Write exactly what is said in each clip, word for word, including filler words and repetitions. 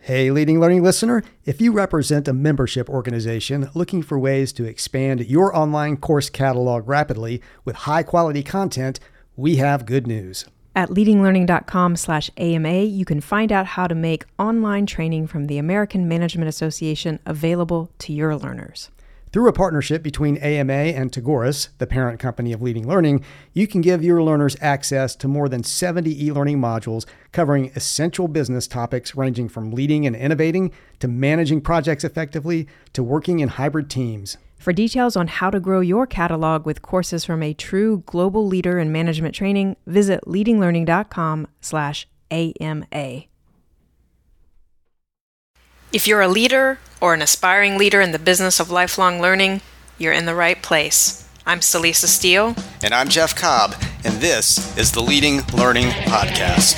Hey, Leading Learning listener, if you represent a membership organization looking for ways to expand your online course catalog rapidly with high-quality content, we have good news. At leadinglearning.com slash AMA, you can find out how to make online training from the American Management Association available to your learners. Through a partnership between A M A and Tagoras, the parent company of Leading Learning, you can give your learners access to more than seventy e-learning modules covering essential business topics ranging from leading and innovating to managing projects effectively to working in hybrid teams. For details on how to grow your catalog with courses from a true global leader in management training, visit leadinglearning.com slash AMA. If you're a leader or an aspiring leader in the business of lifelong learning, you're in the right place. I'm Celisa Steele. And I'm Jeff Cobb, and this is the Leading Learning Podcast.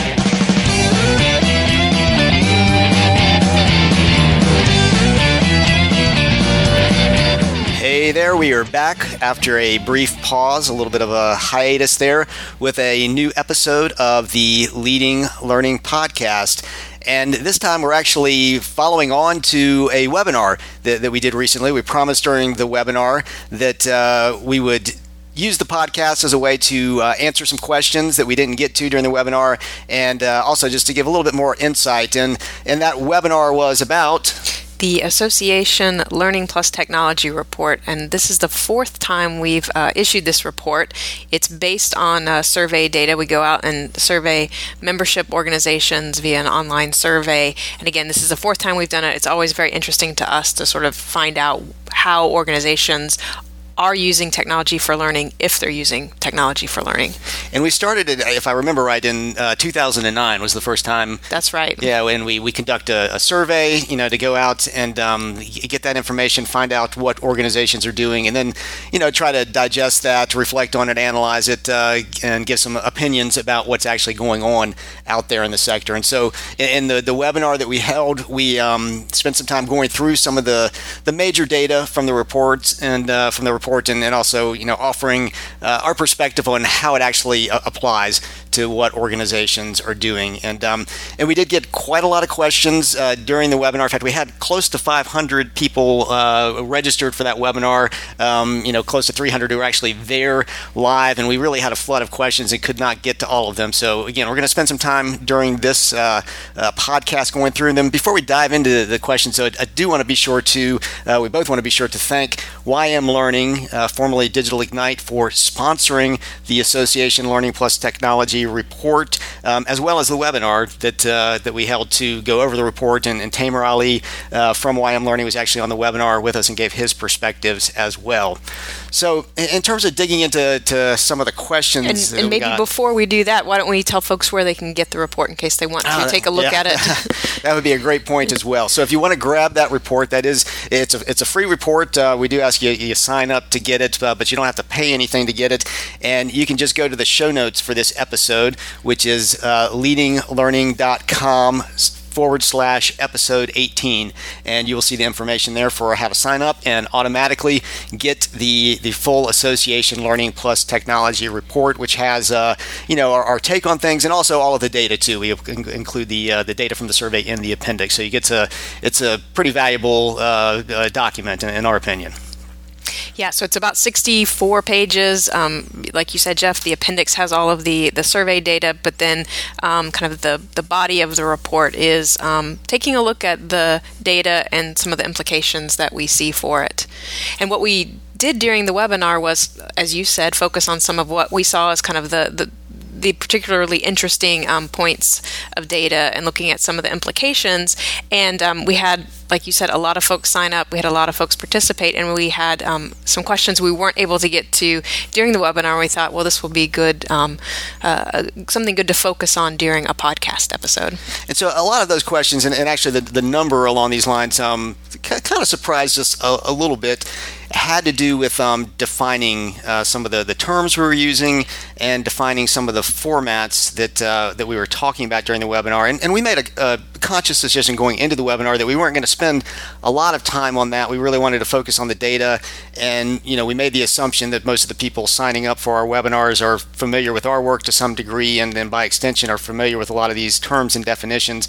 Hey there, we are back after a brief pause, a little bit of a hiatus there, with a new episode of the Leading Learning Podcast. And this time we're actually following on to a webinar that, that we did recently. We promised during the webinar that uh, we would use the podcast as a way to uh, answer some questions that we didn't get to during the webinar, and uh, also just to give a little bit more insight. And, and that webinar was about the Association Learning Plus Technology Report, and this is the fourth time we've uh, issued this report. It's based on uh, survey data. We go out and survey membership organizations via an online survey, and again, this is the fourth time we've done it. It's always very interesting to us to sort of find out how organizations are using technology for learning, if they're using technology for learning. And we started it, if I remember right, in uh, two thousand nine was the first time. That's right. Yeah, when we, we conduct a, a survey, you know, to go out and um, get that information, find out what organizations are doing, and then, you know, try to digest that, reflect on it, analyze it, uh, and give some opinions about what's actually going on out there in the sector. And so in the, the webinar that we held, we um, spent some time going through some of the, the major data from the reports and uh, from the report And, and also, you know, offering uh, our perspective on how it actually uh, applies to what organizations are doing. And um, and we did get quite a lot of questions uh, during the webinar. In fact, we had close to five hundred people uh, registered for that webinar, um, you know, close to three hundred who were actually there live, and we really had a flood of questions and could not get to all of them. So again, we're going to spend some time during this uh, uh, podcast going through them. Before we dive into the questions, so I, I do want to be sure to, uh, we both want to be sure to thank Y M Learning, Uh, formerly Digital Ignite, for sponsoring the Association Learning Plus Technology Report, um, as well as the webinar that uh, that we held to go over the report. And, and Tamer Ali uh, from Y M Learning was actually on the webinar with us and gave his perspectives as well. So in, in terms of digging into to some of the questions, and, that and we maybe got, before we do that, why don't we tell folks where they can get the report in case they want to uh, take a look yeah. at it. That would be a great point as well. So if you want to grab that report, that is, it's a it's a free report. Uh, we do ask you you sign up to get it, uh, but you don't have to pay anything to get it. And you can just go to the show notes for this episode, which is uh, leadinglearning.com forward slash episode eighteen, and you will see the information there for how to sign up and automatically get the the full Association Learning Plus Technology Report, which has uh, you know our, our take on things and also all of the data too. We include the uh, the data from the survey in the appendix, so you get to it's a pretty valuable uh, uh, document in, in our opinion. Yeah, so it's about sixty-four pages. Um, like you said, Jeff, the appendix has all of the, the survey data, but then um, kind of the, the body of the report is um, taking a look at the data and some of the implications that we see for it. And what we did during the webinar was, as you said, focus on some of what we saw as kind of the, the the particularly interesting um, points of data and looking at some of the implications. And um, we had, like you said, a lot of folks sign up. We had a lot of folks participate, and we had um, some questions we weren't able to get to during the webinar. We thought, well, this will be good, um, uh, something good to focus on during a podcast episode. And so a lot of those questions, and, and actually the, the number along these lines, um, kind of surprised us a, a little bit, had to do with um, defining uh, some of the, the terms we were using and defining some of the formats that uh, that we were talking about during the webinar. And, and we made a, a conscious decision going into the webinar that we weren't going to spend a lot of time on that. We really wanted to focus on the data, and you know, we made the assumption that most of the people signing up for our webinars are familiar with our work to some degree, and then by extension are familiar with a lot of these terms and definitions.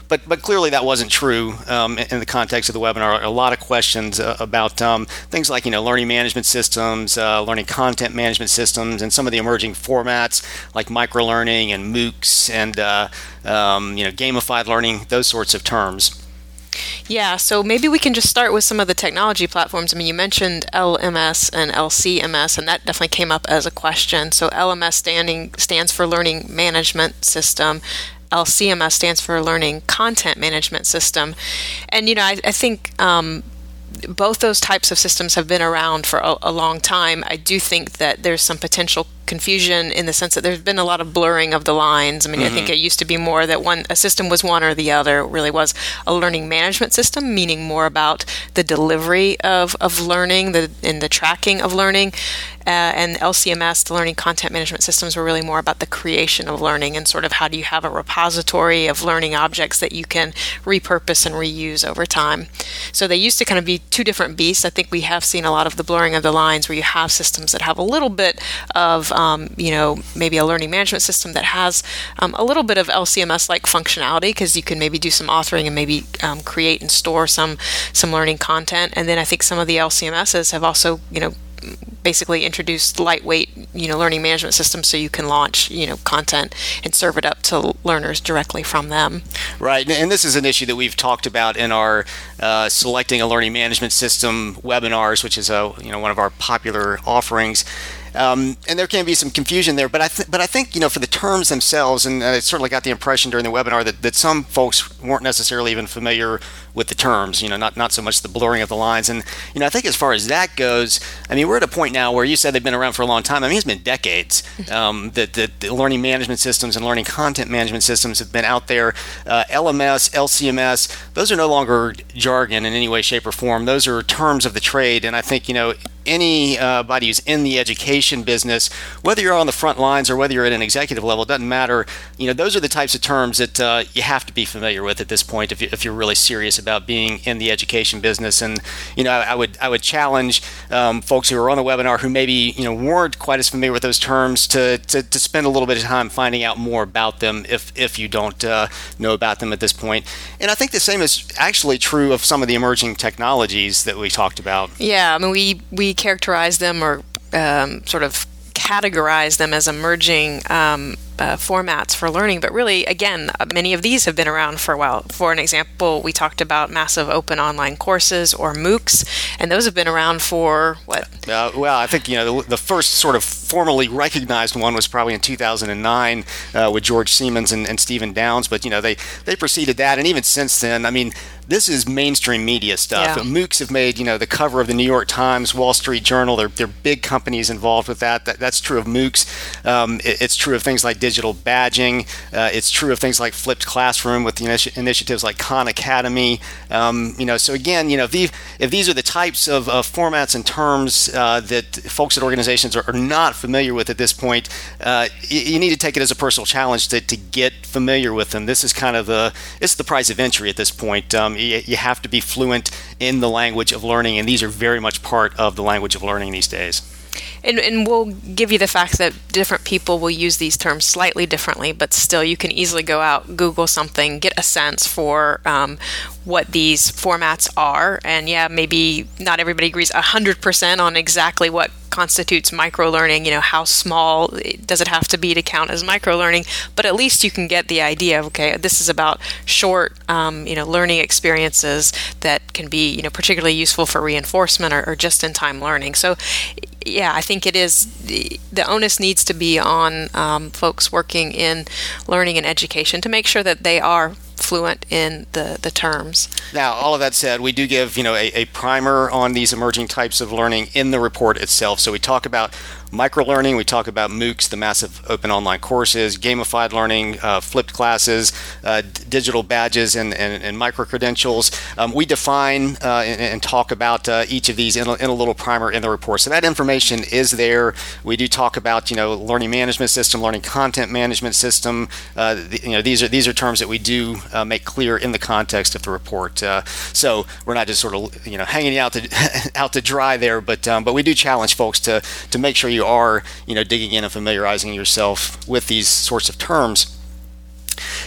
but but clearly that wasn't true um, in, in the context of the webinar. A lot of questions uh, about um, things like you know learning management systems, uh, learning content management systems, and some of the emerging formats like microlearning and MOOCs and uh, um, you know gamified learning, those sorts of terms. Yeah, so maybe we can just start with some of the technology platforms. I mean, you mentioned L M S and L C M S, and that definitely came up as a question. So L M S standing stands for Learning Management System. L C M S stands for Learning Content Management System. And, you know, I, I think um, both those types of systems have been around for a, a long time. I do think that there's some potential confusion in the sense that there's been a lot of blurring of the lines. I mean, mm-hmm. I think it used to be more that one a system was one or the other. It really was a learning management system, meaning more about the delivery of, of learning the, and the tracking of learning. Uh, and L C M S, the learning content management systems, were really more about the creation of learning and sort of how do you have a repository of learning objects that you can repurpose and reuse over time. So they used to kind of be two different beasts. I think we have seen a lot of the blurring of the lines where you have systems that have a little bit of, um, you know, maybe a learning management system that has um, a little bit of L C M S-like functionality because you can maybe do some authoring and maybe um, create and store some some learning content. And then I think some of the L C M Ss have also, you know, basically introduced lightweight, you know, learning management systems so you can launch, you know, content and serve it up to learners directly from them. Right, and this is an issue that we've talked about in our uh, selecting a learning management system webinars, which is a you know one of our popular offerings. Um, and there can be some confusion there, but I th- but I think you know for the terms themselves, and I certainly got the impression during the webinar that, that some folks weren't necessarily even familiar with the terms. You know, not not so much the blurring of the lines. And you know, I think as far as that goes, I mean, we're at a point now where you said they've been around for a long time. I mean, it's been decades um, that that the learning management systems and learning content management systems have been out there. Uh, L M S, L C M S, those are no longer jargon in any way, shape, or form. Those are terms of the trade, and I think you know. Anybody who's in the education business, whether you're on the front lines or whether you're at an executive level, it doesn't matter. You know, those are the types of terms that uh, you have to be familiar with at this point if, you, if you're really serious about being in the education business. And you know, I, I would I would challenge um, folks who are on the webinar who maybe you know weren't quite as familiar with those terms to to, to spend a little bit of time finding out more about them if if you don't uh, know about them at this point. And I think the same is actually true of some of the emerging technologies that we talked about. Yeah, I mean, we we characterize them or um, sort of categorize them as emerging um, uh, formats for learning, but really, again, many of these have been around for a while. For an example, we talked about massive open online courses or MOOCs, and those have been around for what? Uh, well, I think you know the, the first sort of formally recognized one was probably in two thousand nine uh, with George Siemens and, and Stephen Downes, but you know they they preceded that, and even since then, I mean. This is mainstream media stuff. Yeah. MOOCs have made, you know, the cover of the New York Times, Wall Street Journal. They're, they're big companies involved with that. that that's true of MOOCs. Um, it, it's true of things like digital badging. Uh, it's true of things like Flipped Classroom with the initi- initiatives like Khan Academy. Um, you know, so again, you know, if these, if these are the types of, of formats and terms uh, that folks at organizations are, are not familiar with at this point, uh, you, you need to take it as a personal challenge to, to get familiar with them. This is kind of the it's the price of entry at this point. Um, you, you have to be fluent in the language of learning, and these are very much part of the language of learning these days. And, and we'll give you the fact that different people will use these terms slightly differently, but still you can easily go out, Google something, get a sense for um, what these formats are. And yeah, maybe not everybody agrees one hundred percent on exactly what constitutes microlearning, you know, how small does it have to be to count as microlearning, but at least you can get the idea of, okay, this is about short, um, you know, learning experiences that can be, you know, particularly useful for reinforcement or, or just-in-time learning. So yeah, I think it is, the, the onus needs to be on um, folks working in learning and education to make sure that they are fluent in the, the terms. Now, all of that said, we do give, you know, a, a primer on these emerging types of learning in the report itself. So we talk about microlearning, we talk about MOOCs, the massive open online courses, gamified learning, uh, flipped classes, uh, d- digital badges, and, and, and micro-credentials. Um, we define uh, and, and talk about uh, each of these in a, in a little primer in the report. So that information is there. We do talk about, you know, learning management system, learning content management system. Uh, the, you know, these are these are terms that we do uh, make clear in the context of the report. Uh, so we're not just sort of, you know, hanging out to out to dry there, but um, but we do challenge folks to to make sure you are, you know, digging in and familiarizing yourself with these sorts of terms.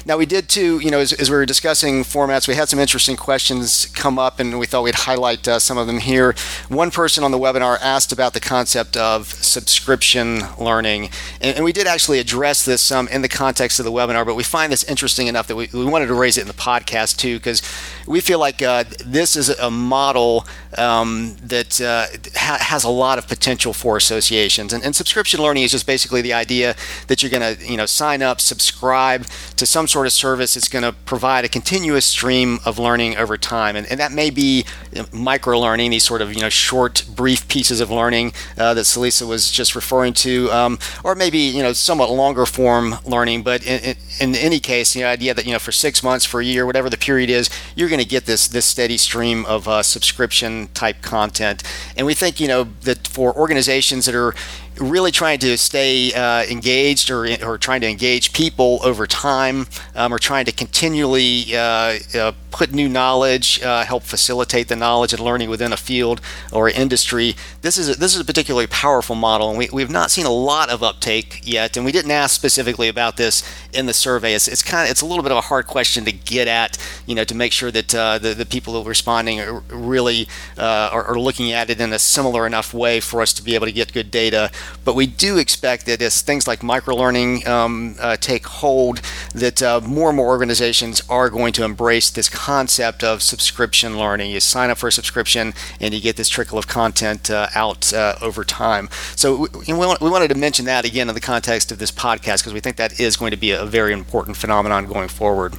Now, we did too, you know, as, as we were discussing formats, we had some interesting questions come up, and we thought we'd highlight uh, some of them here. One person on the webinar asked about the concept of subscription learning, and, and we did actually address this some in the context of the webinar, but we find this interesting enough that we, we wanted to raise it in the podcast too, because we feel like uh, this is a model um, that uh, ha- has a lot of potential for associations. And, and subscription learning is just basically the idea that you're going to, you know, sign up, subscribe to some sort of service that's going to provide a continuous stream of learning over time. And, and that may be micro learning, these sort of, you know, short, brief pieces of learning uh, that Celisa was just referring to, um, or maybe, you know, somewhat longer form learning. But in, in, in any case, the idea that, you know, for six months, for a year, whatever the period is, you're going to get this this steady stream of uh, subscription type content. And we think, you know, that for organizations that are really trying to stay uh, engaged or, or trying to engage people over time, um, or trying to continually uh, uh, put new knowledge, uh, help facilitate the knowledge and learning within a field or industry. This is a, this is a particularly powerful model, and we, we've not seen a lot of uptake yet. And we didn't ask specifically about this in the survey. It's, it's kind of it's a little bit of a hard question to get at, you know, to make sure that uh, the the people that are responding are really uh, are, are looking at it in a similar enough way for us to be able to get good data. But we do expect that as things like microlearning um, uh, take hold, that uh, more and more organizations are going to embrace this concept of subscription learning. You sign up for a subscription and you get this trickle of content uh, out uh, over time. So we, you know, we wanted to mention that again in the context of this podcast, because we think that is going to be a very important phenomenon going forward.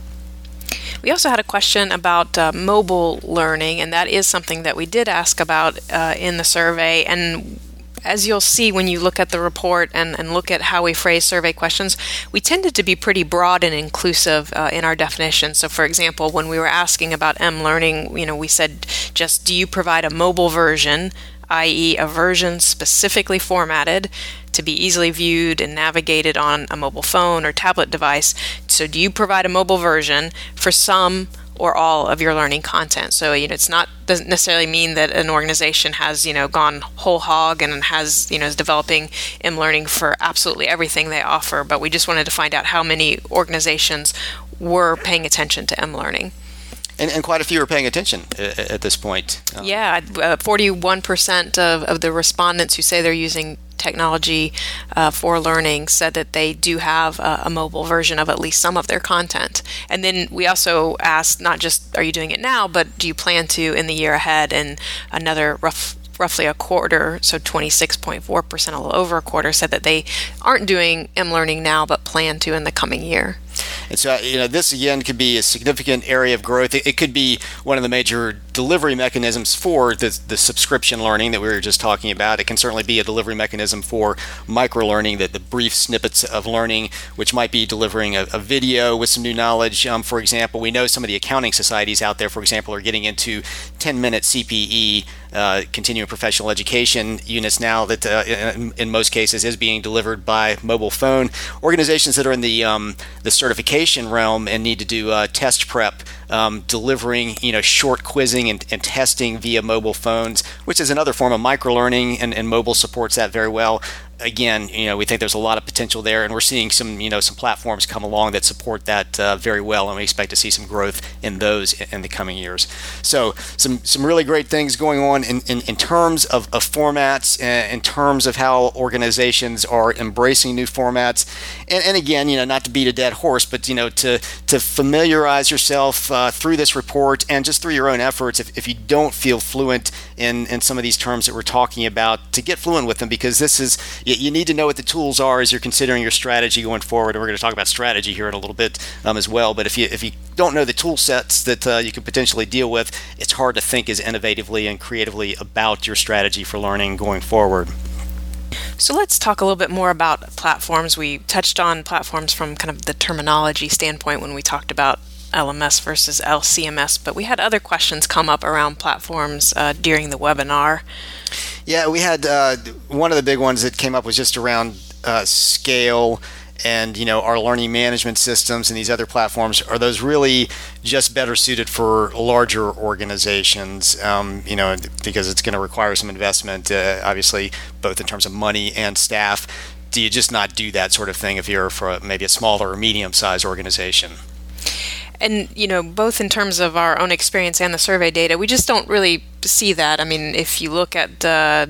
We also had a question about uh, mobile learning, and that is something that we did ask about uh, in the survey. And as you'll see when you look at the report and, and look at how we phrase survey questions, we tended to be pretty broad and inclusive uh, in our definition. So, for example, when we were asking about M-Learning, you know, we said just, do you provide a mobile version, that is a version specifically formatted to be easily viewed and navigated on a mobile phone or tablet device? So do you provide a mobile version for some or all of your learning content? So, you know, it's not doesn't necessarily mean that an organization has, you know, gone whole hog and has, you know, is developing M-Learning for absolutely everything they offer, but we just wanted to find out how many organizations were paying attention to M-Learning. And, and quite a few are paying attention at, at this point. Um, yeah, uh, forty-one percent of, of the respondents who say they're using technology uh, for learning said that they do have a, a mobile version of at least some of their content. And then we also asked not just, are you doing it now, but do you plan to in the year ahead? And another rough roughly a quarter, so twenty-six point four percent, a little over a quarter, said that they aren't doing M-Learning now, but plan to in the coming year. And so, you know, this again could be a significant area of growth. It, it could be one of the major delivery mechanisms for the, the subscription learning that we were just talking about. It can certainly be a delivery mechanism for micro-learning, that the brief snippets of learning, which might be delivering a, a video with some new knowledge. Um, for example, we know some of the accounting societies out there, for example, are getting into ten-minute C P E, uh, continuing professional education units now that uh, in, in most cases is being delivered by mobile phone. Organizations that are in the um, the certification realm and need to do uh, test prep, um, delivering, you know, short quizzing and, and testing via mobile phones, which is another form of micro-learning, and, and mobile supports that very well. Again, you know, we think there's a lot of potential there, and we're seeing some, you know, some platforms come along that support that uh, very well, and we expect to see some growth in those in the coming years. So, some some really great things going on in, in, in terms of, of formats, uh, in terms of how organizations are embracing new formats, and, and again, you know, not to beat a dead horse, but you know, to to familiarize yourself uh, through this report and just through your own efforts. If, if you don't feel fluent in in some of these terms that we're talking about, to get fluent with them, because this is you need to know what the tools are as you're considering your strategy going forward. And we're going to talk about strategy here in a little bit um, as well. But if you if you don't know the tool sets that uh, you could potentially deal with, it's hard to think as innovatively and creatively about your strategy for learning going forward. So let's talk a little bit more about platforms. We touched on platforms from kind of the terminology standpoint when we talked about L M S versus L C M S, but we had other questions come up around platforms uh, during the webinar. Yeah, we had uh, one of the big ones that came up was just around uh, scale and, you know, our learning management systems and these other platforms. Are those really just better suited for larger organizations, um, you know, because it's going to require some investment, uh, obviously, both in terms of money and staff. Do you just not do that sort of thing if you're for maybe a smaller or medium-sized organization? And, you know, both in terms of our own experience and the survey data, we just don't really see that. I mean, if you look at, uh,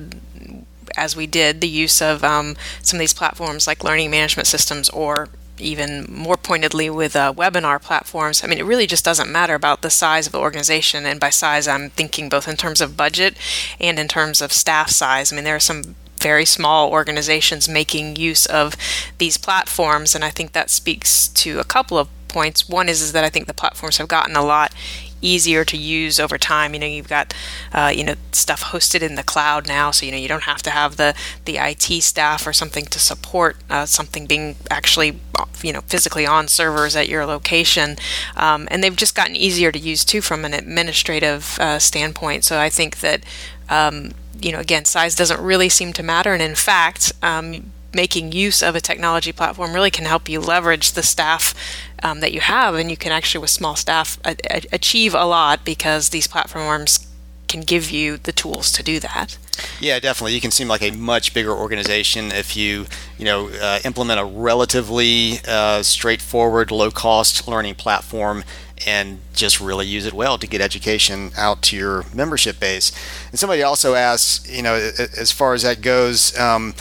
as we did, the use of um, some of these platforms like learning management systems, or even more pointedly with uh, webinar platforms, I mean, it really just doesn't matter about the size of the organization. And by size, I'm thinking both in terms of budget and in terms of staff size. I mean, there are some very small organizations making use of these platforms, and I think that speaks to a couple of points. One is, is that I think the platforms have gotten a lot easier to use over time. You know, you've got uh, you know stuff hosted in the cloud now, so you know you don't have to have the the I T staff or something to support uh, something being actually you know physically on servers at your location, um, and they've just gotten easier to use too from an administrative uh, standpoint. So I think that um, you know again, size doesn't really seem to matter, and in fact, um, making use of a technology platform really can help you leverage the staff um, that you have, and you can actually, with small staff, a- a- achieve a lot because these platforms can give you the tools to do that. Yeah, definitely. You can seem like a much bigger organization if you, you know, uh, implement a relatively uh, straightforward, low-cost learning platform and just really use it well to get education out to your membership base. And somebody also asks, you know, as far as that goes, um,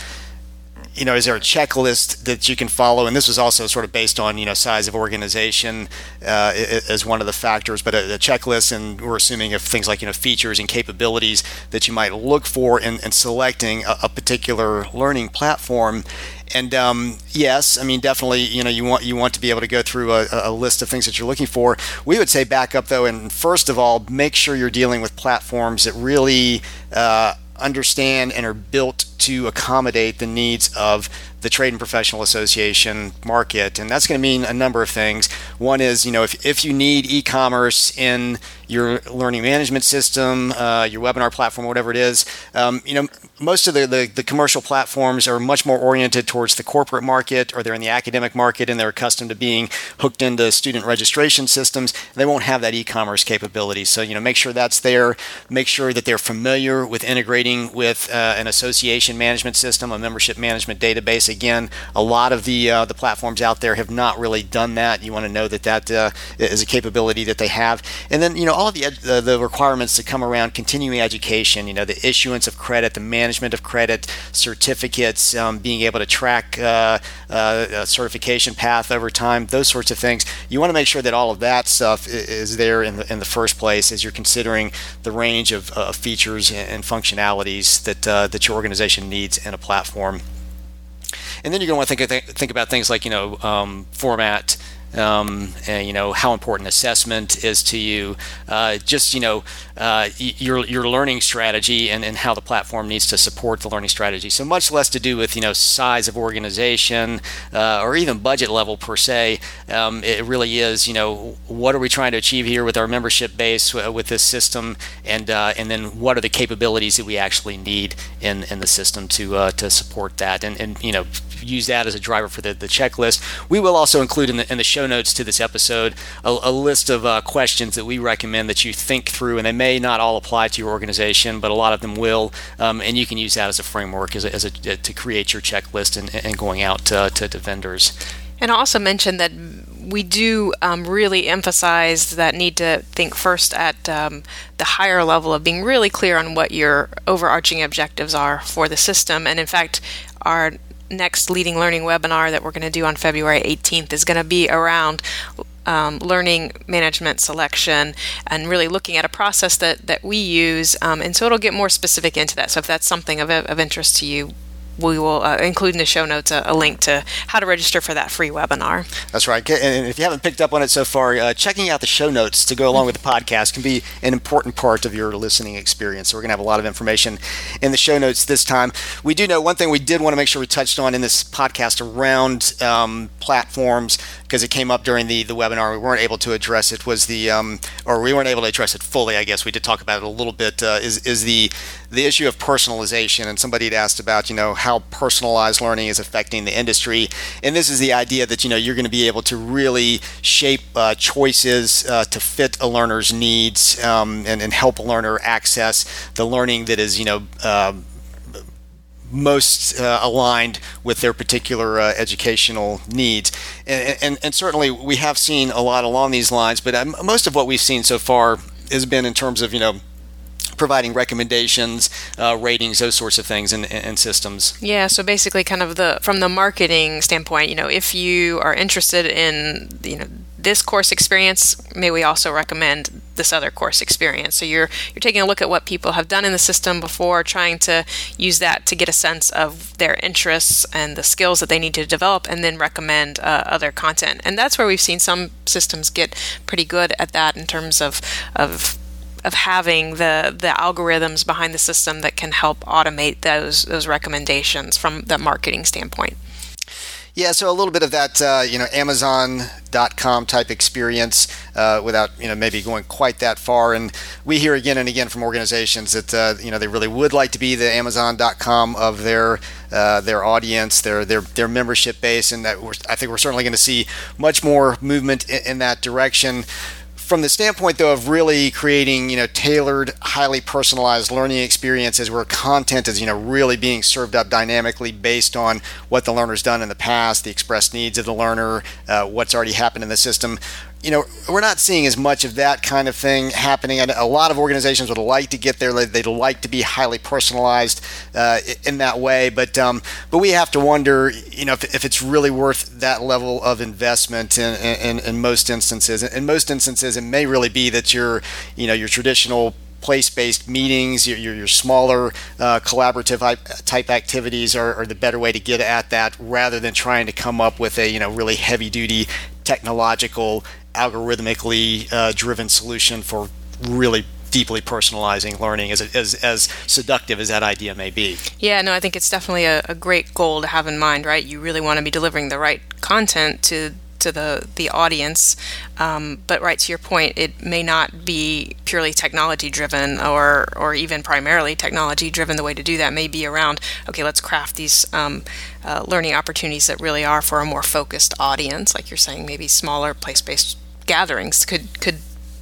you know, is there a checklist that you can follow? And this was also sort of based on, you know, size of organization uh, as one of the factors, but a, a checklist, and we're assuming of things like, you know, features and capabilities that you might look for in, in selecting a, a particular learning platform. And um, yes, I mean, definitely, you know, you want you want to be able to go through a, a list of things that you're looking for. We would say back up, though, and first of all, make sure you're dealing with platforms that really uh, understand and are built to accommodate the needs of the Trade and Professional Association market. And that's going to mean a number of things. One is, you know, if, if you need e-commerce in your learning management system, uh, your webinar platform, whatever it is, um, you know, most of the, the, the commercial platforms are much more oriented towards the corporate market, or they're in the academic market and they're accustomed to being hooked into student registration systems. They won't have that e-commerce capability. So, you know, make sure that's there. Make sure that they're familiar with integrating with uh, an association management system, a membership management database. Again, a lot of the uh, the platforms out there have not really done that. You want to know that that uh, is a capability that they have. And then, you know, all of the uh, the requirements that come around continuing education, you know, the issuance of credit, the management of credit, certificates, um, being able to track uh, uh, a certification path over time, those sorts of things. You want to make sure that all of that stuff is there in the, in the first place as you're considering the range of uh, features and functionalities that uh, that your organization needs in a platform. And then you're going to want to think think about things like, you know, um, format, um, and, you know, how important assessment is to you, uh, just, you know, uh, your your learning strategy and, and how the platform needs to support the learning strategy. So much less to do with, you know, size of organization uh, or even budget level per se. Um, it really is, you know, what are we trying to achieve here with our membership base uh, with this system, and uh, and then what are the capabilities that we actually need in, in the system to uh, to support that, and, and you know, use that as a driver for the, the checklist. We will also include in the, in the show notes to this episode a, a list of uh, questions that we recommend that you think through, and they may not all apply to your organization, but a lot of them will, um, and you can use that as a framework as a, as a, to create your checklist and, and going out to, to, to vendors. And I'll also mention that we do um, really emphasize that need to think first at um, the higher level of being really clear on what your overarching objectives are for the system. And in fact, our next Leading Learning webinar that we're going to do on February eighteenth is going to be around um, learning management selection and really looking at a process that, that we use. Um, and so it'll get more specific into that. So if that's something of, of interest to you, we will uh, include in the show notes a, a link to how to register for that free webinar. That's right. And if you haven't picked up on it so far, uh, checking out the show notes to go along with the podcast can be an important part of your listening experience. So we're going to have a lot of information in the show notes this time. We do know one thing we did want to make sure we touched on in this podcast around um, platforms, because it came up during the, the webinar. We weren't able to address it, was the, um, or we weren't able to address it fully, I guess. We did talk about it a little bit, uh, is, is the, the issue of personalization. And somebody had asked about, you know, how personalized learning is affecting the industry. And this is the idea that, you know, you're going to be able to really shape uh, choices uh, to fit a learner's needs, um, and, and help a learner access the learning that is, you know, uh, most uh, aligned with their particular uh, educational needs. And, and, and certainly we have seen a lot along these lines, but um, most of what we've seen so far has been in terms of, you know, providing recommendations, uh, ratings, those sorts of things in, in systems. Yeah, so basically kind of the from the marketing standpoint, you know, if you are interested in, you know, this course experience, may we also recommend this other course experience. So you're you're taking a look at what people have done in the system before, trying to use that to get a sense of their interests and the skills that they need to develop, and then recommend uh, other content. And that's where we've seen some systems get pretty good at that in terms of of of having the the algorithms behind the system that can help automate those those recommendations from the marketing standpoint. Yeah, so a little bit of that, uh, you know, Amazon dot com type experience uh, without, you know, maybe going quite that far. And we hear again and again from organizations that, uh, you know, they really would like to be the Amazon dot com of their uh, their audience, their their their membership base, and that we're, I think we're certainly going to see much more movement in, in that direction. From the standpoint, though, of really creating, you know, tailored, highly personalized learning experiences where content is, you know, really being served up dynamically based on what the learner's done in the past, the expressed needs of the learner, uh, what's already happened in the system. You know, we're not seeing as much of that kind of thing happening. A lot of organizations would like to get there. They'd like to be highly personalized uh, in that way. But um, but we have to wonder, you know, if, if it's really worth that level of investment in, in, in most instances. In most instances, it may really be that your, you know, your traditional place-based meetings, your, your, your smaller uh, collaborative type activities are, are the better way to get at that, rather than trying to come up with a, you know, really heavy-duty technological, algorithmically uh, driven solution for really deeply personalizing learning, as, as as seductive as that idea may be. Yeah, no, I think it's definitely a, a great goal to have in mind, right? You really want to be delivering the right content to to the the audience, um, but right to your point, it may not be purely technology driven, or or even primarily technology driven. The way to do that may be around, okay, let's craft these um, uh, learning opportunities that really are for a more focused audience, like you're saying. Maybe smaller place-based gatherings could could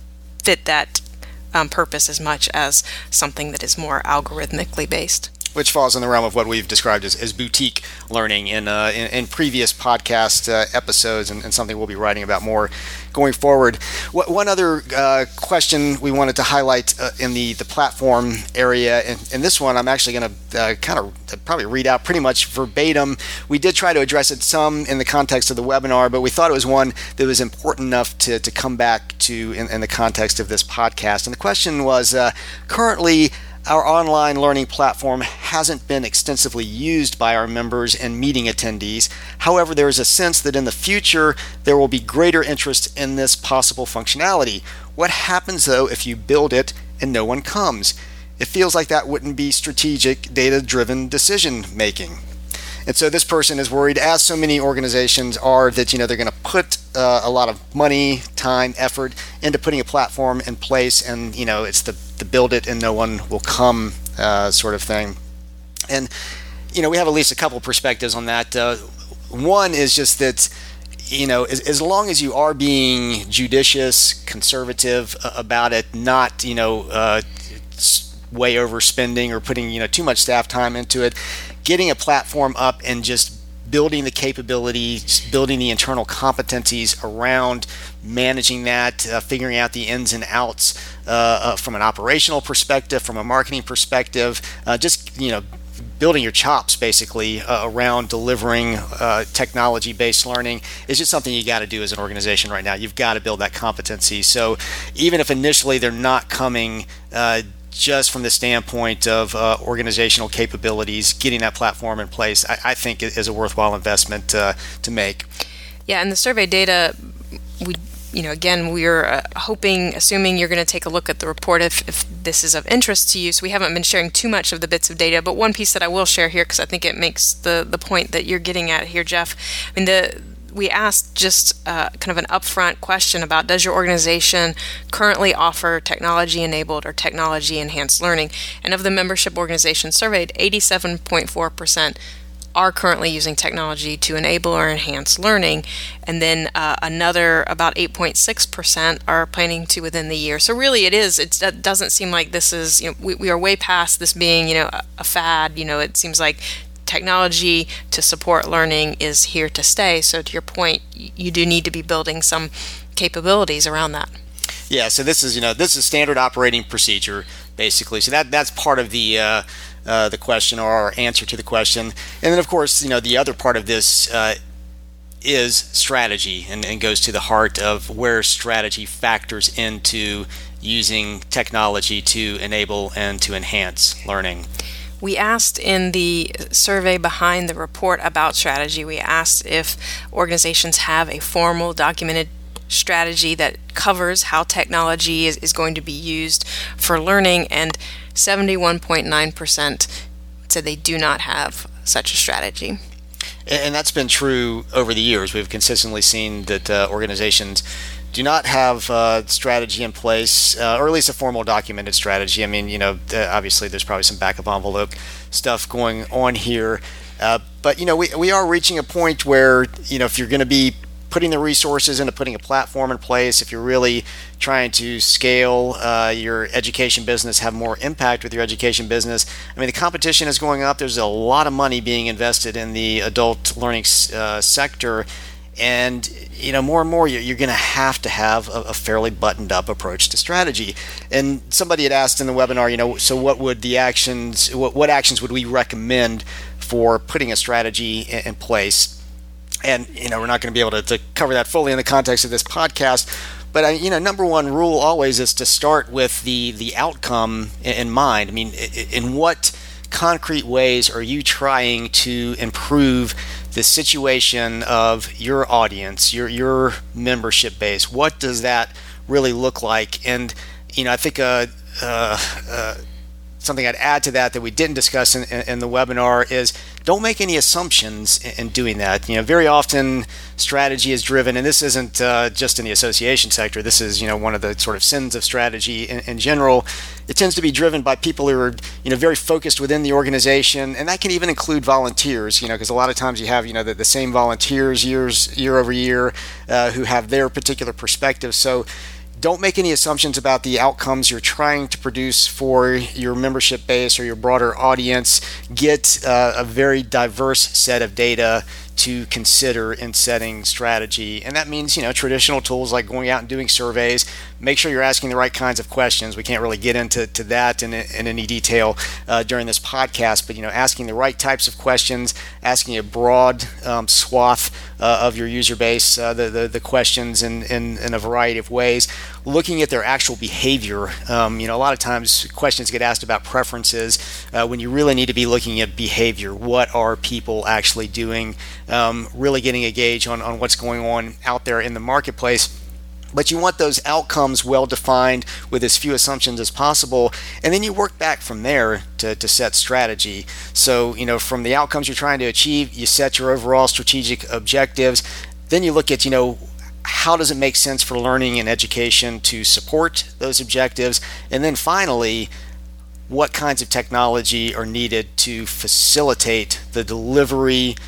fit that um, purpose as much as something that is more algorithmically based. Which falls in the realm of what we've described as, as boutique learning in, uh, in in previous podcast uh, episodes, and, and something we'll be writing about more going forward. What, one other uh, question we wanted to highlight uh, in the, the platform area, and, and this one I'm actually going to uh, kind of probably read out pretty much verbatim. We did try to address it some in the context of the webinar, but we thought it was one that was important enough to, to come back to in, in the context of this podcast. And the question was, uh, currently, our online learning platform hasn't been extensively used by our members and meeting attendees. However, there is a sense that in the future there will be greater interest in this possible functionality. What happens, though, if you build it and no one comes? It feels like that wouldn't be strategic, data-driven decision making. And so this person is worried, as so many organizations are, that, you know, they're going to put uh, a lot of money, time, effort into putting a platform in place, and, you know, it's the, the build it and no one will come uh, sort of thing. And, you know, we have at least a couple perspectives on that. Uh, one is just that, you know, as, as long as you are being judicious, conservative uh, about it, not, you know, uh, way overspending or putting, you know, too much staff time into it, getting a platform up and just building the capabilities, building the internal competencies around managing that, uh, figuring out the ins and outs uh, uh, from an operational perspective, from a marketing perspective, uh, just, you know, building your chops basically uh, around delivering uh, technology-based learning is just something you got to do as an organization right now. You've got to build that competency. So even if initially they're not coming uh, just from the standpoint of uh, organizational capabilities, getting that platform in place, I, I think is a worthwhile investment uh, to make. Yeah, and the survey data, we, you know, again, we're uh, hoping, assuming you're going to take a look at the report if, if this is of interest to you. So we haven't been sharing too much of the bits of data, but one piece that I will share here, because I think it makes the, the point that you're getting at here, Jeff. I mean, the we asked just uh, kind of an upfront question about, does your organization currently offer technology-enabled or technology-enhanced learning? And of the membership organizations surveyed, eighty-seven point four percent are currently using technology to enable or enhance learning, and then uh, another about eight point six percent are planning to within the year. So really, it is. It's, it doesn't seem like this is. You know, we, we are way past this being, you know, a, a fad. You know, it seems like technology to support learning is here to stay. So to your point, you do need to be building some capabilities around that. Yeah. So this is, you know, this is standard operating procedure, basically. So that that's part of the. Uh, Uh, the question or our answer to the question. And then, of course, you know, the other part of this uh, is strategy and, and goes to the heart of where strategy factors into using technology to enable and to enhance learning. We asked in the survey behind the report about strategy, we asked if organizations have a formal documented strategy that covers how technology is, is going to be used for learning, and seventy-one point nine percent said they do not have such a strategy. And that's been true over the years. We've consistently seen that uh, organizations do not have uh, strategy in place, uh, or at least a formal documented strategy. I mean, you know, uh, obviously there's probably some back of envelope stuff going on here. Uh, but, you know, we, we are reaching a point where, you know, if you're going to be putting the resources into putting a platform in place, if you're really trying to scale uh, your education business, have more impact with your education business, I mean, the competition is going up. There's a lot of money being invested in the adult learning uh, sector. And, you know, more and more, you're, you're going to have to have a, a fairly buttoned up approach to strategy. And somebody had asked in the webinar, you know, so what would the actions, what, what actions would we recommend for putting a strategy in, in place? And, you know, we're not going to be able to, to cover that fully in the context of this podcast. But, I, you know, number one rule always is to start with the, the outcome in mind. I mean, in what concrete ways are you trying to improve the situation of your audience, your your membership base? What does that really look like? And, you know, I think uh, uh, uh, something I'd add to that that we didn't discuss in, in, in the webinar is don't make any assumptions in, in doing that. You know, very often strategy is driven, and this isn't uh, just in the association sector. This is, you know, one of the sort of sins of strategy in, in general. It tends to be driven by people who are, you know, very focused within the organization, and that can even include volunteers. You know, because a lot of times you have, you know, the, the same volunteers years year over year uh, who have their particular perspective. So don't make any assumptions about the outcomes you're trying to produce for your membership base or your broader audience. Get uh, a very diverse set of data to consider in setting strategy. And that means, you know, traditional tools like going out and doing surveys. Make sure you're asking the right kinds of questions. We can't really get into to that in, in any detail uh, during this podcast, but, you know, asking the right types of questions, asking a broad um, swath uh, of your user base, uh, the, the the questions in, in, in a variety of ways, looking at their actual behavior. Um, you know, a lot of times questions get asked about preferences uh, when you really need to be looking at behavior. What are people actually doing? Um, really getting a gauge on, on what's going on out there in the marketplace. But you want those outcomes well defined with as few assumptions as possible, and then you work back from there to, to set strategy. So, you know, from the outcomes you're trying to achieve, you set your overall strategic objectives. Then you look at, you know, how does it make sense for learning and education to support those objectives? And then finally, what kinds of technology are needed to facilitate the delivery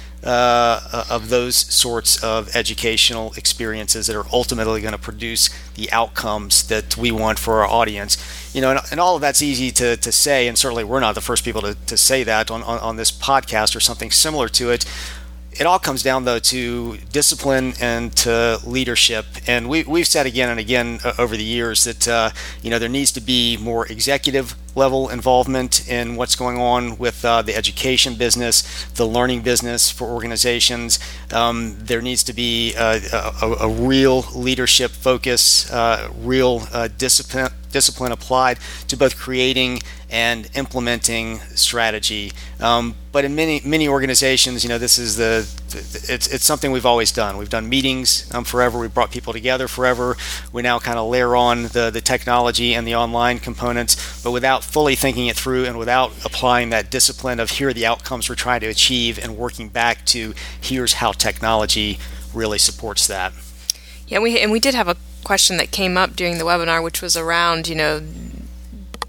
Uh, of those sorts of educational experiences that are ultimately going to produce the outcomes that we want for our audience. You know, and, and all of that's easy to, to say, and certainly we're not the first people to, to say that on, on, on this podcast or something similar to it. It all comes down, though, to discipline and to leadership. And we, we've said again and again uh, over the years that, uh, you know, there needs to be more executive level involvement in what's going on with uh, the education business, the learning business for organizations. Um, there needs to be a, a, a real leadership focus, uh, real uh, discipline, discipline applied to both creating and implementing strategy. Um, but in many many organizations, you know, this is the it's it's something we've always done. We've done meetings um, forever. We've brought people together forever. We now kind of layer on the the technology and the online components, but without fully thinking it through and without applying that discipline of here are the outcomes we're trying to achieve and working back to here's how technology really supports that. Yeah, we and we did have a question that came up during the webinar, which was around, you know,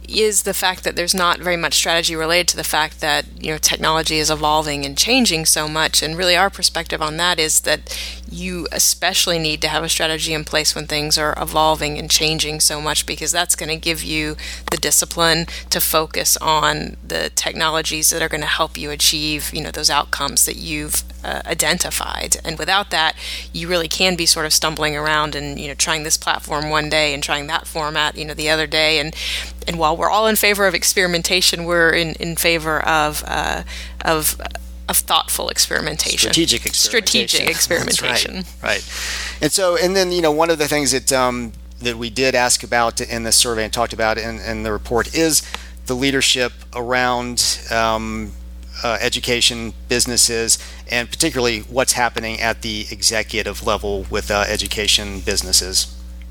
is the fact that there's not very much strategy related to the fact that, you know, technology is evolving and changing so much. And really our perspective on that is that you especially need to have a strategy in place when things are evolving and changing so much, because that's going to give you the discipline to focus on the technologies that are going to help you achieve, you know, those outcomes that you've uh, identified. And without that, you really can be sort of stumbling around and, you know, trying this platform one day and trying that format, you know, the other day. And and while we're all in favor of experimentation, we're in, in favor of uh, of of thoughtful experimentation. Strategic experimentation. Strategic experimentation. That's right. Right. And so, and then, you know, one of the things that um, that we did ask about in the survey and talked about in, in the report is the leadership around um, uh, education businesses, and particularly what's happening at the executive level with uh, education businesses.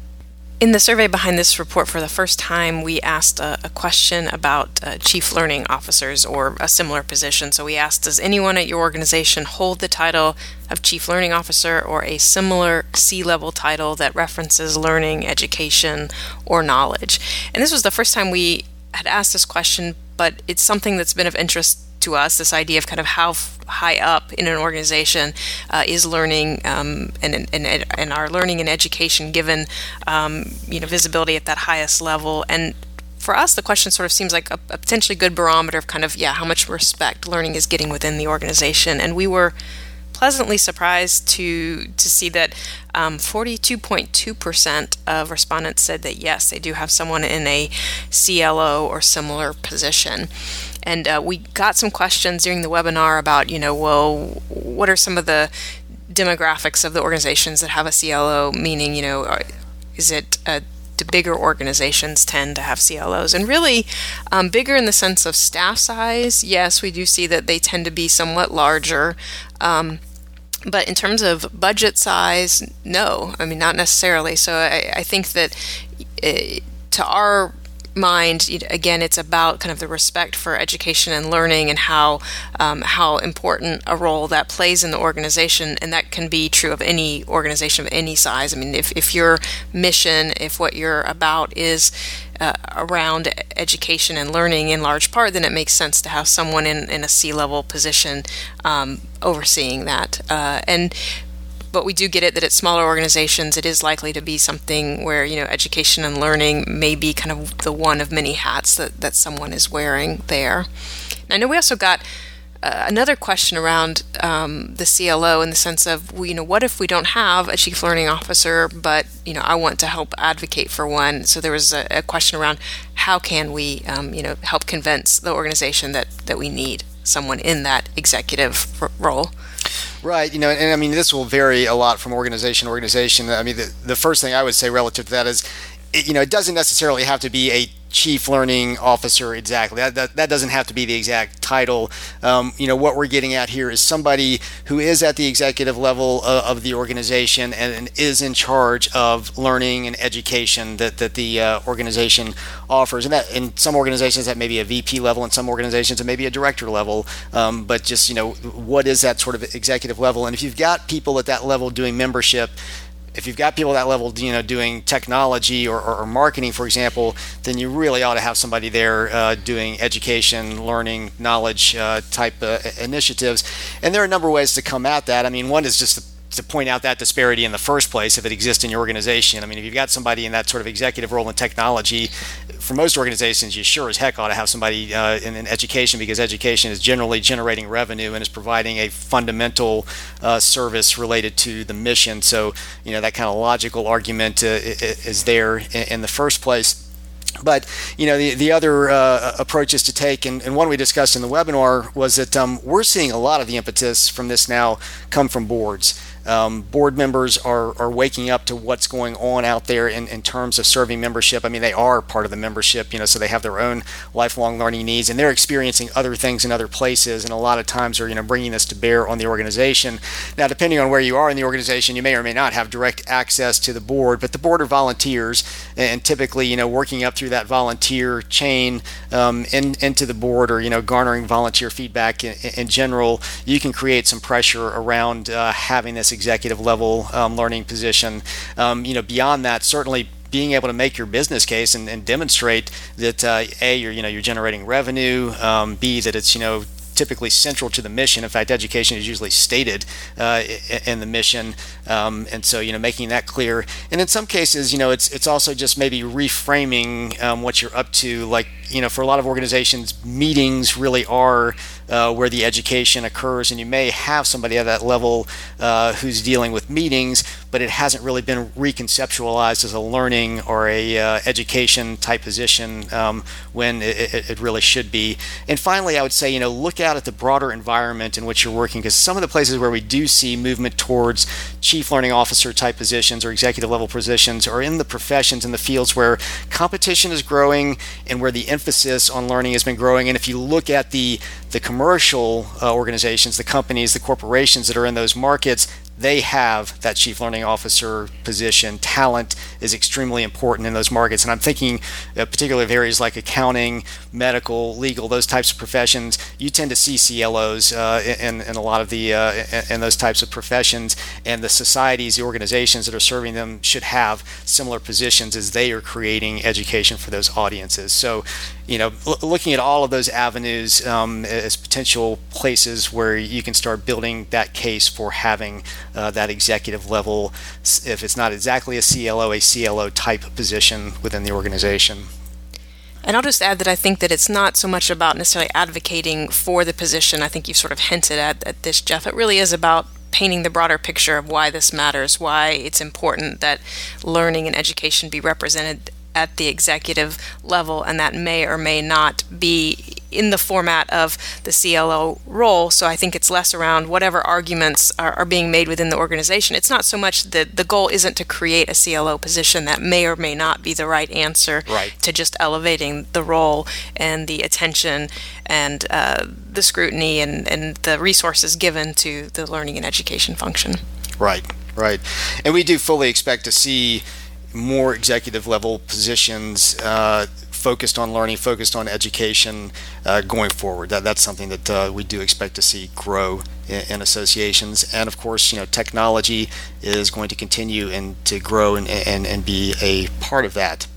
In the survey behind this report, for the first time, we asked a, a question about uh, chief learning officers or a similar position. So we asked, does anyone at your organization hold the title of chief learning officer or a similar C-level title that references learning, education, or knowledge? And this was the first time we had asked this question, but it's something that's been of interest to us, this idea of kind of how f- high up in an organization uh, is learning um, and, and, and our learning and education given um, you know, visibility at that highest level. And for us, the question sort of seems like a, a potentially good barometer of kind of, yeah, how much respect learning is getting within the organization. And we were pleasantly surprised to to see that um, forty-two point two percent of respondents said that yes, they do have someone in a C L O or similar position. And uh, we got some questions during the webinar about, you know, well, what are some of the demographics of the organizations that have a C L O? Meaning, you know, are, is it uh, do bigger organizations tend to have C L Os? And really, um, bigger in the sense of staff size, yes, we do see that they tend to be somewhat larger. Um, but in terms of budget size, no, I mean, not necessarily. So I, I think that uh, to our mind, again, it's about kind of the respect for education and learning and how um, how important a role that plays in the organization, and that can be true of any organization of any size. I mean, if, if your mission, if what you're about is uh, around education and learning in large part, then it makes sense to have someone in, in a C-level position um, overseeing that. Uh, and But we do get it that at smaller organizations, it is likely to be something where, you know, education and learning may be kind of the one of many hats that, that someone is wearing there. And I know we also got uh, another question around um, the C L O in the sense of, well, you know, what if we don't have a chief learning officer, but, you know, I want to help advocate for one. So there was a, a question around how can we, um, you know, help convince the organization that, that we need someone in that executive r- role. Right, you know, and I mean, this will vary a lot from organization to organization. I mean, the, the first thing I would say relative to that is, it, you know, it doesn't necessarily have to be a chief learning officer exactly. That, that, that doesn't have to be the exact title. Um, you know, what we're getting at here is somebody who is at the executive level of, of the organization and, and is in charge of learning and education that, that the uh, organization offers. And that in some organizations that may be a V P level, in some organizations it may be a director level. Um, but just, you know, what is that sort of executive level? And if you've got people at that level doing membership, if you've got people at that level, you know, doing technology or, or, or marketing, for example, then you really ought to have somebody there uh, doing education, learning, knowledge uh, type uh, initiatives. And there are a number of ways to come at that. I mean, one is just to to point out that disparity in the first place if it exists in your organization. I mean, if you've got somebody in that sort of executive role in technology, for most organizations, you sure as heck ought to have somebody uh, in, in education, because education is generally generating revenue and is providing a fundamental uh, service related to the mission. So, you know, that kind of logical argument uh, is there in, in the first place. But, you know, the, the other uh, approaches to take, and, and one we discussed in the webinar, was that um, we're seeing a lot of the impetus from this now come from boards. Um, board members are, are waking up to what's going on out there in, in terms of serving membership. I mean, they are part of the membership, you know, so they have their own lifelong learning needs, and they're experiencing other things in other places, and a lot of times are, you know, bringing this to bear on the organization. Now, depending on where you are in the organization, you may or may not have direct access to the board, but the board are volunteers, and typically, you know, working up through that volunteer chain um, in, into the board, or, you know, garnering volunteer feedback in, in general, you can create some pressure around uh, having this executive level um, learning position. Um, you know, beyond that, certainly being able to make your business case and, and demonstrate that uh, A, you're you know you're generating revenue, um, B, that it's you know typically central to the mission. In fact, education is usually stated uh, in the mission, um, and so you know making that clear. And in some cases, you know it's it's also just maybe reframing um, what you're up to. Like you know, for a lot of organizations, meetings really are uh, where the education occurs, and you may have somebody at that level uh, who's dealing with meetings, but it hasn't really been reconceptualized as a learning or a uh, education type position um, when it, it really should be. And finally, I would say, you know, look out at the broader environment in which you're working, because some of the places where we do see movement towards chief learning officer type positions or executive level positions are in the professions and the fields where competition is growing and where the emphasis on learning has been growing. And if you look at the the commercial uh, organizations, the companies, the corporations that are in those markets, they have that chief learning officer position. Talent is extremely important in those markets. And I'm thinking uh, particularly of areas like accounting, medical, legal, those types of professions. You tend to see C L Os uh, in, in a lot of the, uh, in those types of professions. And the societies, the organizations that are serving them should have similar positions as they are creating education for those audiences. So, you know, l- looking at all of those avenues um, as potential places where you can start building that case for having Uh, that executive level, if it's not exactly a C L O, a C L O type position within the organization. And I'll just add that I think that it's not so much about necessarily advocating for the position. I think you've sort of hinted at, at this, Jeff. It really is about painting the broader picture of why this matters, why it's important that learning and education be represented at the executive level, and that may or may not be in the format of the C L O role. So I think it's less around whatever arguments are, are being made within the organization. It's not so much that the goal isn't to create a C L O position. That may or may not be the right answer right. to just elevating the role and the attention and uh, the scrutiny and, and the resources given to the learning and education function. Right, right. And we do fully expect to see more executive level positions uh, focused on learning, focused on education uh, going forward. That, that's something that uh, we do expect to see grow in, in associations. And of course, you know, technology is going to continue and to grow and, and, and be a part of that.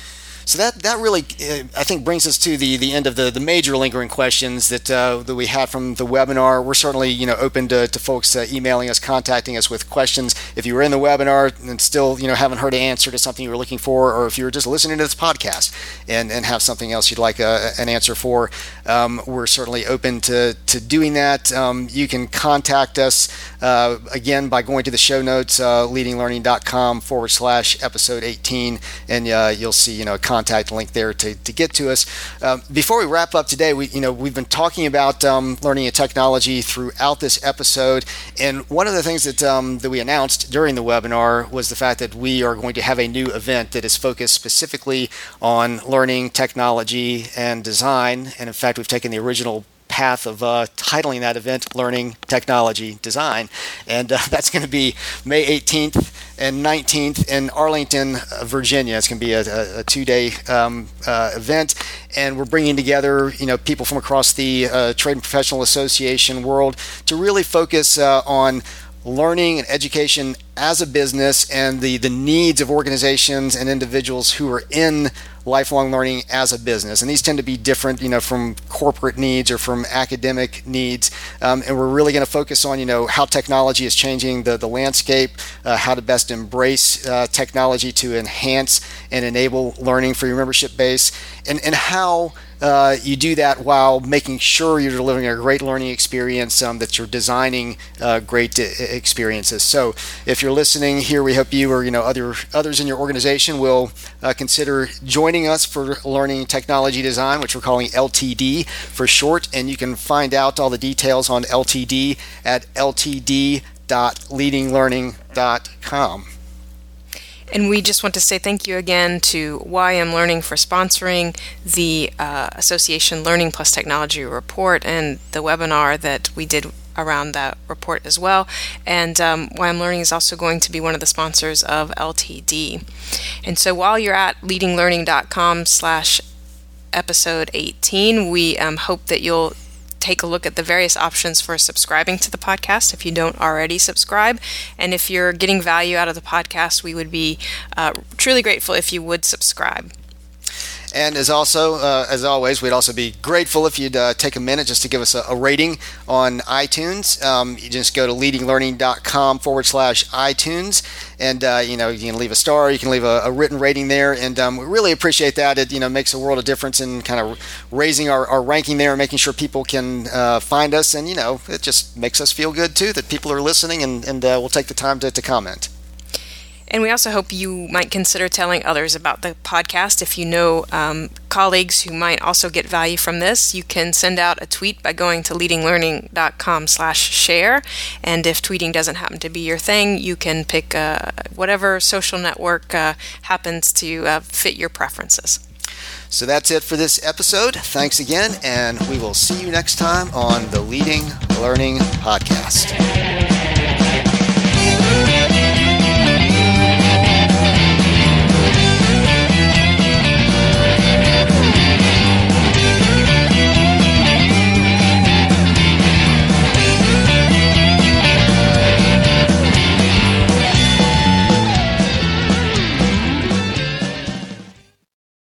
So that that really, uh, I think, brings us to the, the end of the, the major lingering questions that uh, that we had from the webinar. We're certainly you know open to, to folks uh, emailing us, contacting us with questions. If you were in the webinar and still you know haven't heard an answer to something you were looking for, or if you were just listening to this podcast and, and have something else you'd like a, an answer for, um, we're certainly open to, to doing that. Um, you can contact us uh, again by going to the show notes, uh, leadinglearning.com forward slash episode eighteen, and uh, you'll see you know a contact link there to, to get to us. Um, before we wrap up today, we you know we've been talking about um, learning and technology throughout this episode, and one of the things that um, that we announced during the webinar was the fact that we are going to have a new event that is focused specifically on learning, technology, and design. And in fact, we've taken the original path of uh, titling that event Learning, Technology, Design, and uh, that's going to be May eighteenth and nineteenth in Arlington, Virginia. It's going to be a, a two-day um, uh, event, and we're bringing together you know people from across the uh, Trade and Professional Association world to really focus uh, on learning and education as a business and the, the needs of organizations and individuals who are in lifelong learning as a business. And these tend to be different, you know, from corporate needs or from academic needs. Um, and we're really going to focus on, you know, how technology is changing the, the landscape, uh, how to best embrace uh, technology to enhance and enable learning for your membership base, and, and how Uh, you do that while making sure you're delivering a great learning experience, um, that you're designing uh, great uh, experiences. So if you're listening here, we hope you or you know other others in your organization will uh, consider joining us for Learning Technology Design, which we're calling L T D for short. And you can find out all the details on L T D at l t d dot leading learning dot com. And we just want to say thank you again to Y M Learning for sponsoring the uh, Association Learning Plus Technology report and the webinar that we did around that report as well. And um, Y M Learning is also going to be one of the sponsors of L T D. And so while you're at leadinglearning.com slash episode eighteen, we um, hope that you'll take a look at the various options for subscribing to the podcast if you don't already subscribe. And if you're getting value out of the podcast, we would be uh, truly grateful if you would subscribe. And as also, uh, as always, we'd also be grateful if you'd uh, take a minute just to give us a, a rating on iTunes. Um, you just go to leadinglearning.com forward slash iTunes, and uh, you know, you can leave a star, you can leave a, a written rating there, and um, we really appreciate that. It you know makes a world of difference in kind of raising our, our ranking there and making sure people can uh, find us, and you know, it just makes us feel good too that people are listening and and uh, will take the time to, to comment. And we also hope you might consider telling others about the podcast. If you know um, colleagues who might also get value from this, you can send out a tweet by going to leadinglearning.com slash share. And if tweeting doesn't happen to be your thing, you can pick uh, whatever social network uh, happens to uh, fit your preferences. So that's it for this episode. Thanks again, and we will see you next time on the Leading Learning Podcast.